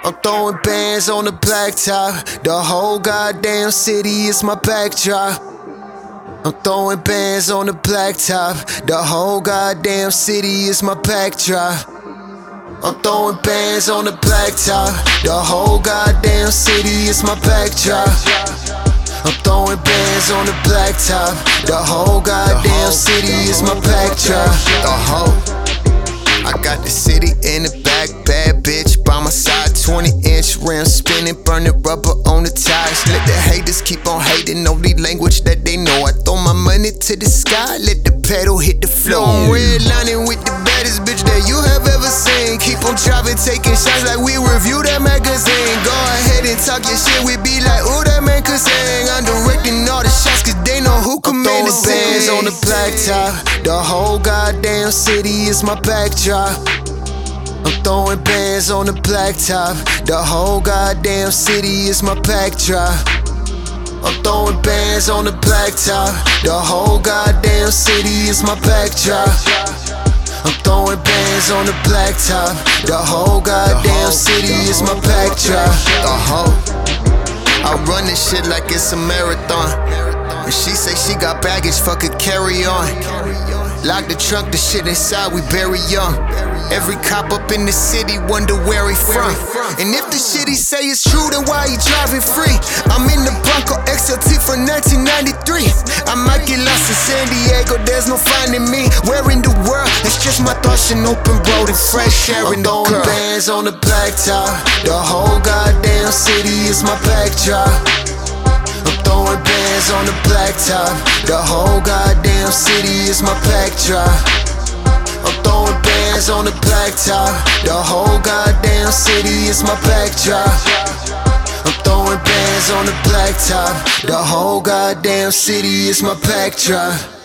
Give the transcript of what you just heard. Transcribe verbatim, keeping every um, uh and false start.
I'm throwing bands on the blacktop. The whole goddamn city is my backdrop. I'm throwing bands on the blacktop. The whole goddamn city is my backdrop. I'm throwing bands on the blacktop. The whole goddamn city is my backdrop. I'm throwing bands on the blacktop. The whole goddamn city is my backdrop. The whole I got the city in the back, bad bitch by my side. Twenty inch rims spinning, burning rubber on the tires. Let the haters keep on hating, only language that they know. I throw my money to the sky, let the pedal hit the floor. I'm redlining with the baddest bitch that you have ever seen. Keep on driving, taking shots like we review that magazine. Go ahead and talk your shit, we be like, ooh, that man could sing. I'm directing all the shots cause they know who command the bands on the blacktop. The whole goddamn city is my backdrop. I'm throwing bands on the blacktop. The whole goddamn city is my backdrop. I'm throwing bands on the blacktop. The whole goddamn city is my backdrop. I'm throwing bands on the blacktop. The whole goddamn city is my backdrop. The whole I run this shit like it's a marathon. When she say she got baggage, fuck it, carry on. Lock the trunk, the shit inside, we bury young. Every cop up in the city wonder where he from. And if the shit he say is true, then why he driving free? I'm in the Bronco X L T from nineteen ninety-three. I might get lost in San Diego, there's no finding me. Where in the world? It's just my thoughts and open road and fresh air in the girl. I'm throwing bands on the blacktop. The whole goddamn city is my backdrop. I'm throwing bands on the blacktop. The whole goddamn city is my backdrop. I'm throwing bands on the blacktop. The whole goddamn city is my backdrop. I'm throwing bands on the blacktop. The whole goddamn city is my backdrop.